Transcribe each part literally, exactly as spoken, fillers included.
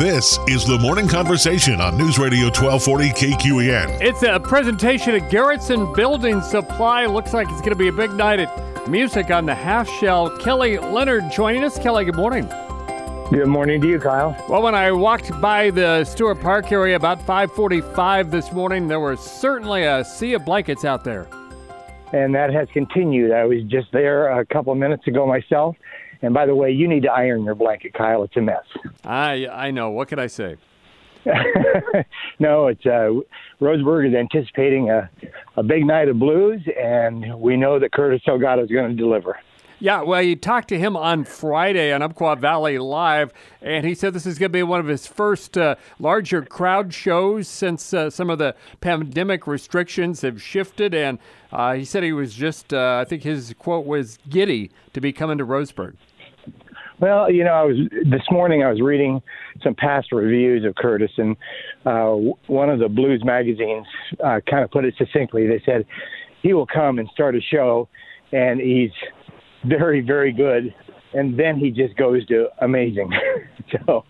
This is the Morning Conversation on News Radio twelve forty K Q E N. It's a presentation of Garrettson Building Supply. Looks like it's going to be a big night at Music on the Half Shell. Kelly Leonard joining us. Kelly, good morning. Good morning to you, Kyle. Well, when I walked by the Stewart Park area about five forty-five this morning, there was certainly a sea of blankets out there. And that has continued. I was just there a couple of minutes ago myself. And by the way, you need to iron your blanket, Kyle. It's a mess. I I know. What can I say? No, it's uh, Roseburg is anticipating a, a big night of blues, and we know that Curtis Delgado is going to deliver. Yeah, well, you talked to him on Friday on Umpqua Valley Live, and he said this is going to be one of his first uh, larger crowd shows since uh, some of the pandemic restrictions have shifted. And uh, he said he was just, uh, I think his quote was, giddy to be coming to Roseburg. Well, you know, I was this morning I was reading some past reviews of Curtis, and uh, one of the blues magazines uh, kind of put it succinctly. They said he will come and start a show, and he's very, very good, and then he just goes to amazing. So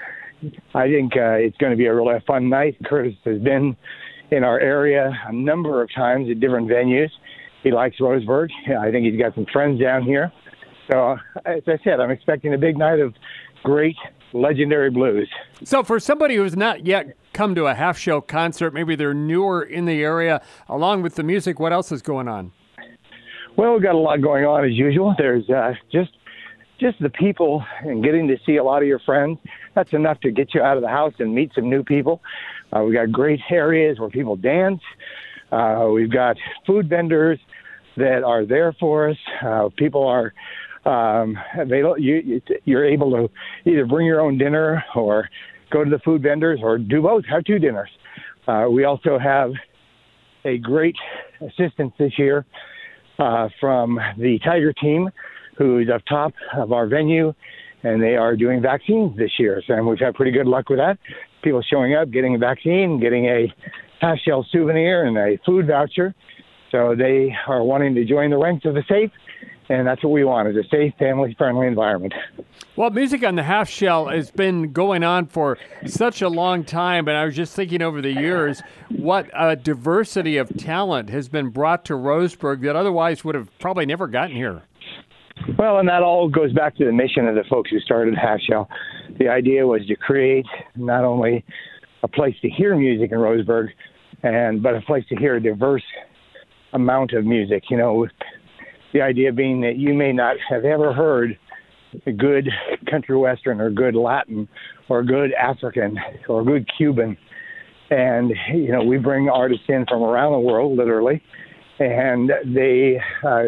I think uh, it's going to be a really fun night. Curtis has been in our area a number of times at different venues. He likes Roseburg. I think he's got some friends down here. So, as I said, I'm expecting a big night of great, legendary blues. So for somebody who's not yet come to a Half Shell concert, maybe they're newer in the area, along with the music, what else is going on? Well, we've got a lot going on as usual. There's uh, just just the people and getting to see a lot of your friends. That's enough to get you out of the house and meet some new people. Uh, we've got great areas where people dance. Uh, we've got food vendors that are there for us. Uh, people are um, they you you're able to either bring your own dinner or go to the food vendors or do both. Have two dinners. Uh, we also have a great assistance this year uh, from the Tiger team, who's up top of our venue, and they are doing vaccines this year. So, and we've had pretty good luck with that. People showing up, getting a vaccine, getting a half shell souvenir and a food voucher. So they are wanting to join the ranks of the safe, and that's what we want, is a safe, family-friendly environment. Well, Music on the Half Shell has been going on for such a long time, and I was just thinking over the years what a diversity of talent has been brought to Roseburg that otherwise would have probably never gotten here. Well, and that all goes back to the mission of the folks who started Half Shell. The idea was to create not only a place to hear music in Roseburg, and but a place to hear a diverse amount of music. You know, the idea being that you may not have ever heard a good country western or good Latin or good African or good Cuban. And, you know, we bring artists in from around the world, literally, and they uh,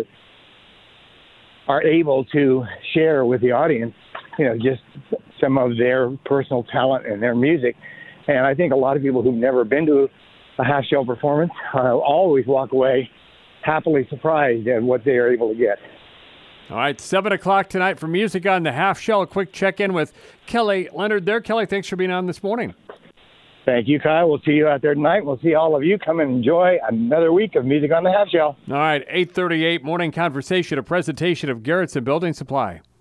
are able to share with the audience, you know, just some of their personal talent and their music. And I think a lot of people who've never been to a half shell performance uh, always walk away happily surprised at what they are able to get. All right, seven o'clock tonight for Music on the Half Shell. A quick check-in with Kelly Leonard there. Kelly, thanks for being on this morning. Thank you, Kyle. We'll see you out there tonight. We'll see all of you come and enjoy another week of Music on the Half Shell. All right, eight thirty-eight Morning Conversation, a presentation of Garrettson Building Supply.